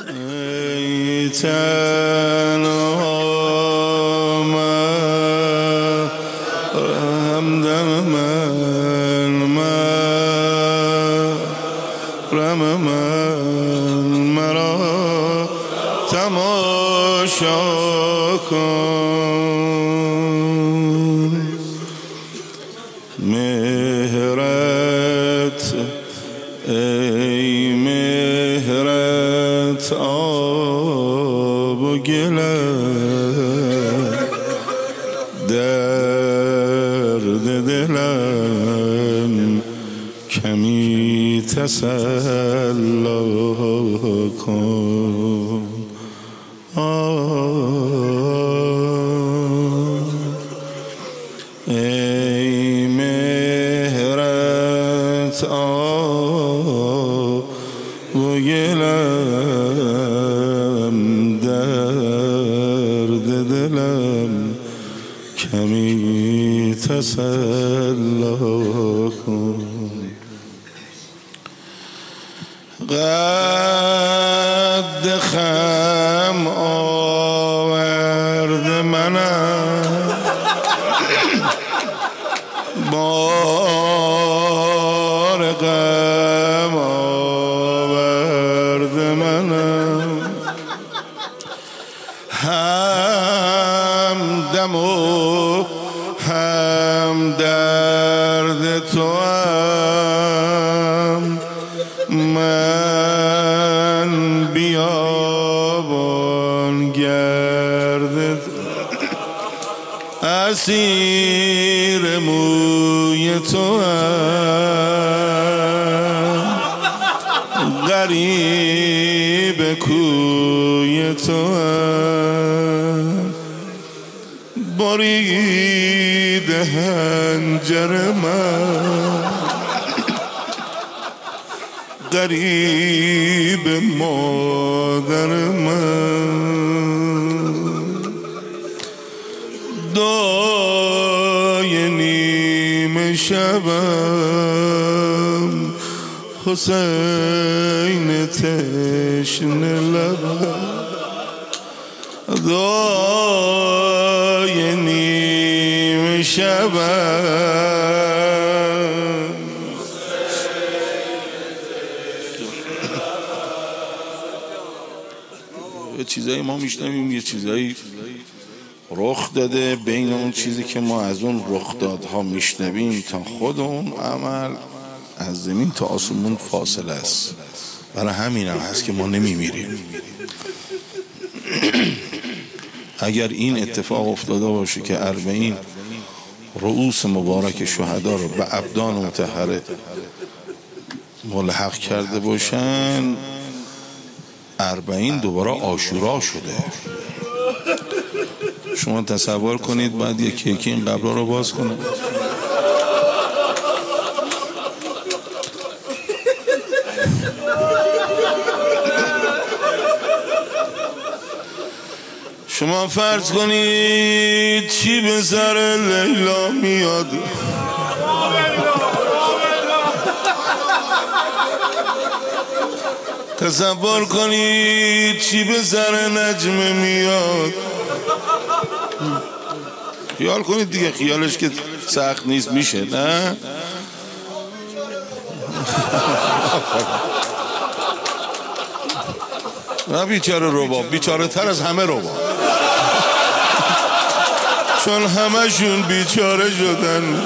ای تنها همدم من مرا تماشا کن. مهرت ای مهرت آب و گلم، درد دلم کمی تسلا کن. ای مهرت آب و گلم، درد دلم کمی تسلا کن. قد خم آورد منم، بار غم آورد منم، هم دم و هم درد تو هم، من بیابان گرد اسیر موی تو هم، غریب کوی تو هم، برید هنجر من، غریب مادر من، دعای نیمه شبم، حسین تشنه لبم، دعای نیمه شبم. یه چیزایی ما میشنویم، یه چیزایی رخ داده، بین اون چیزی که ما از اون رخدادها میشنویم تا خود اون عمل از زمین تا آسمون فاصله است. برای همین هم هست که ما نمیمیریم. اگر این اتفاق افتاده باشه که 40 رؤوس مبارک شهدا رو به ابدان مطهره ملحق کرده باشن، 40 دوباره عاشورا شده. شما تصور کنید بعد یکی یکی این قبرها رو باز کنه. شما فرض کنید چی به سر لیلا میاد، تصور کنید چی به سر نجم میاد. خیال کنید دیگه، خیالش که سخت نیست، میشه نه؟ نه بیچاره رباب، بیچاره تر از همه رباب، چون همشون بیچاره شدن.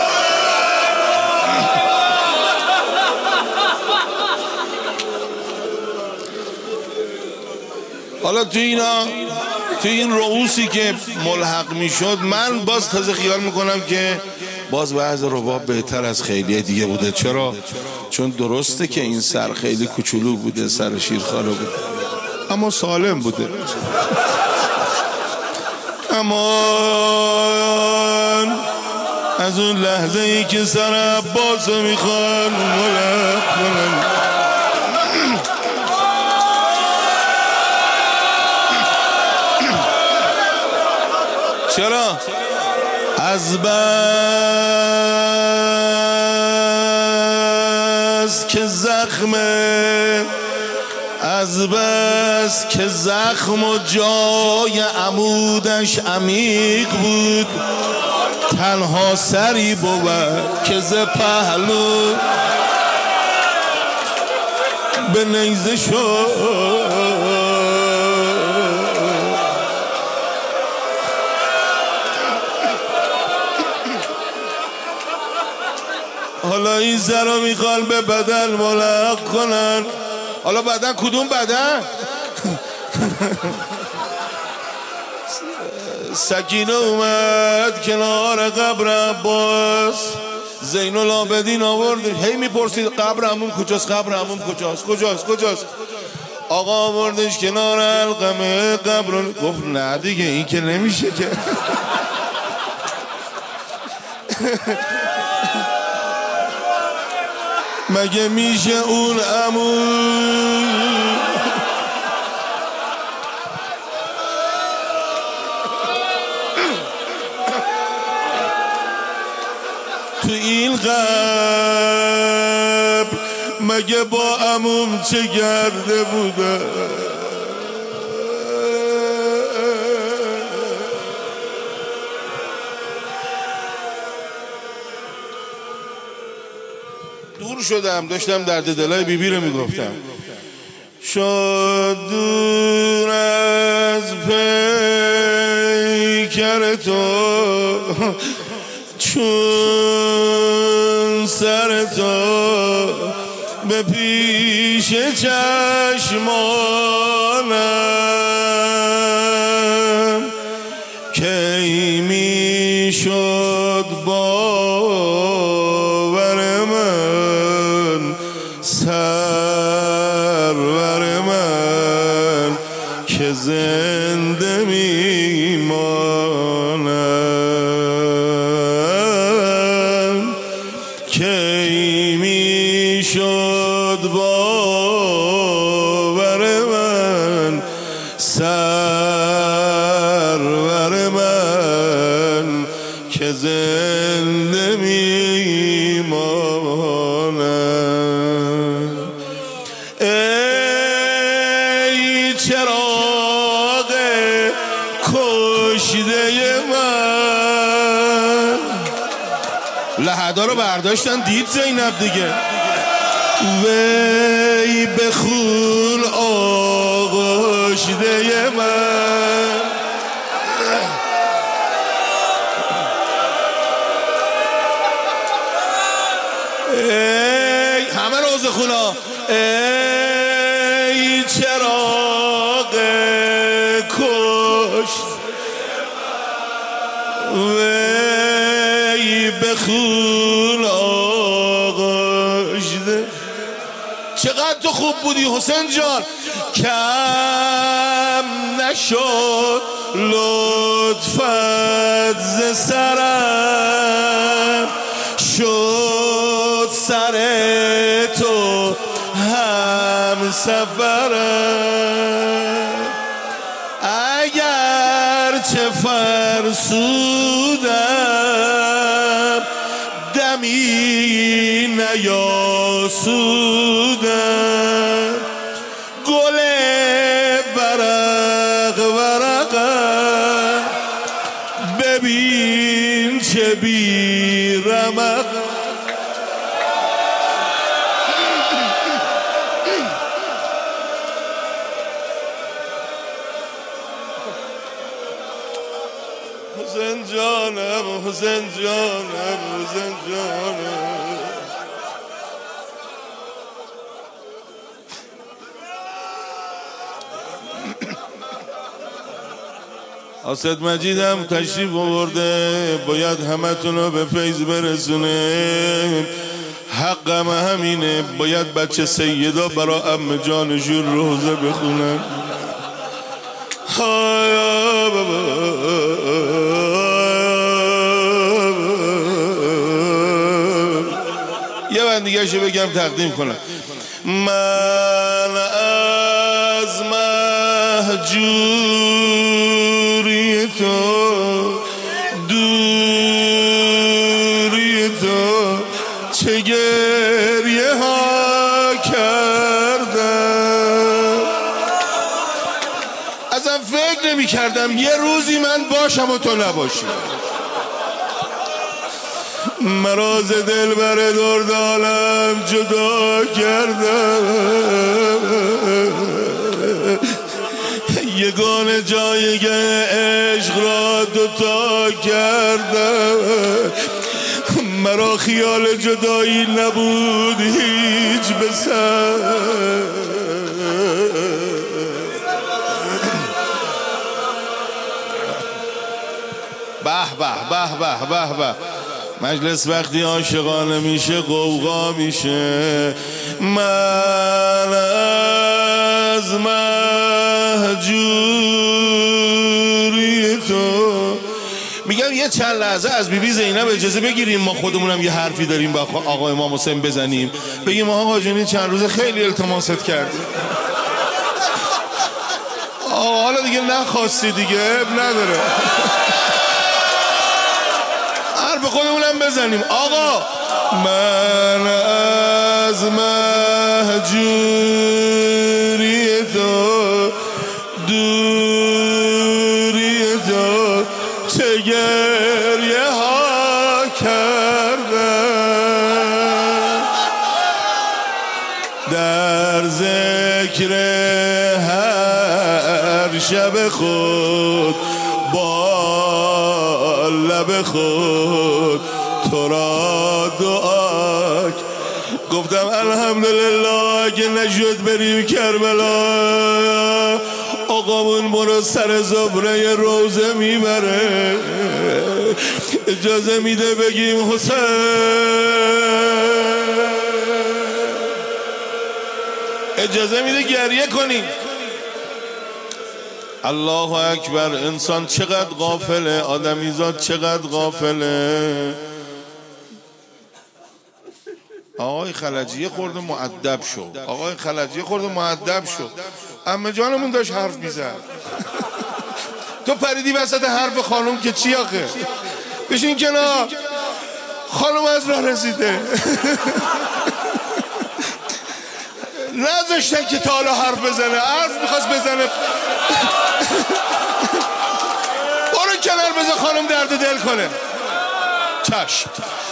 حالا تو این رؤوسی که ملحق میشد، من باز تازه خیال میکنم که باز بعض رباب بهتر از خیلی دیگه بوده. چرا؟ چون درسته که این سر خیلی کوچولو بوده، سر شیرخواره بوده، اما سالم بوده. امان از اون لحظه ای که سر عباس میخوان ملحق کنن، چرا؟ از بس که زخم از بس که زخم و جای عمودش عمیق بود، تنها سری بود که ز پهلو به نیزه شد. حالا این زرا میخوان به بدن ملحق کنن. حالا بدن کدوم بدن؟ سکینه اومد کنار قبر عباس، زین العابدین آورد. هی میپرسید قبر عموم کجاست، قبر عموم کجاست. آقا آوردش کنار علقمه قبر. گفت نه دیگه این که نمیشه که. مگه میشه اون عموم تو این قبر مگه با عموم چه کرده بوده؟ دور شدم، داشتم درد دلای بیبی رو میگفتم. شد دور از پیکر تو چون سر تو به پیش چشمانم، کی می شد باور من سرور من که زنده میمانم، کی می شد باور من سرور من که زنده میمانم. ای چراغ کشته من، لحدا رو برداشتن دید زینب دیگه. وی به خون آغشته من، ای همه روز خونا، ای چراغ کشت وی به خون آغشته. چقدر تو خوب بودی حسین جان، کم نشد لطفت ز سرم، شد سر تو هم سفرم. اگر چه فرسودم دمی نیاسودم، گل ورق ورقم ببین چه بی رمق. حسین جانم حسین جانم حسین جانم. اسد مجیدم تشریف آورده، باید همتون رو به فیض برسونه. حقم همینه، باید بچه سیدا برا عمه جانشون روزه بخونن. یه بند دیگه شو بگم تقدیم کنم. من از مهجوری تو دوری تو چه گریه ها کردم، ازم فکر نمی کردم یه روزی من باشم و تو نباشی. مرا ز دلبر درد عالم جدا کردم، یگانه جایگه عشق را دوتا کردم. مرا خیال جدایی نبود هیچ به سر، به به به به به به. مجلس وقتی عاشقانه میشه غوغا میشه. من از مهجوری تو میگم یه چند لحظه از بیبی زینب اجازه بگیریم، ما خودمونم یه حرفی داریم با آقا امام حسین بزنیم، بگیم آقا جونی چند روز خیلی التماست کردیم، آقا حالا دیگه نخواستی دیگه اب نداره، حرف خودمونم بزنیم. آقا من از مهجوری تو دوری تو چه گریه ها کردم، در ذکر هر شب خود با لب خود تو را دعا گفتم الحمدلله اگه نشد بریم کربلا، آقامون برو سر زبره روزه میبره، اجازه میده بگیم حسین. اجازه میده گریه کنیم. الله اکبر. انسان چقدر غافله، آدمیزاد چقدر غافله. آقای خلجی یه خورده مؤدب شو، آقای خلجی یه خورده مؤدب شو. عمه جانمون داشت حرف میزد تو پریدی وسط حرف خانم که چی آخه؟ بشین کنار، خانم از راه رسیده نذاشتن که تا حالا حرف بزنه، حرف میخواست بزنه برو کنار بذار خانم درد دل کنه. چشم.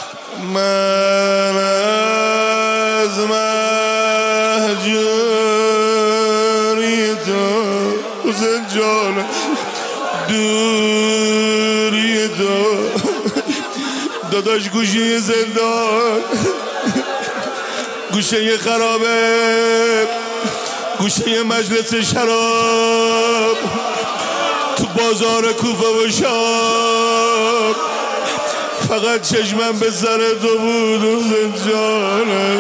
من از مهجوری تو حسین جان دوری تو داداش گوشه زندان، گوشه خرابه، گوشه مجلس شراب، تو بازار کوفه و شام، فقط چشمم به سر تو بود حسین جانه.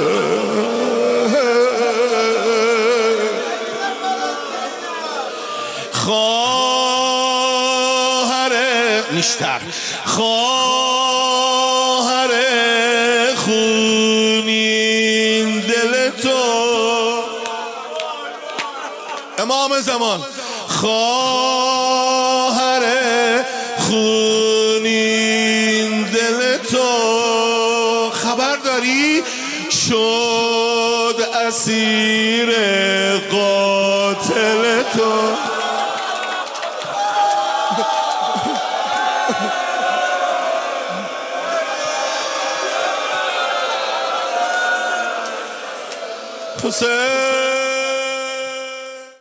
خواهر نیشتر، خواهر خونین دل تو امام زمان، خواهر خونین دل تو خبر داری شد اسیر قاتل تو. حسین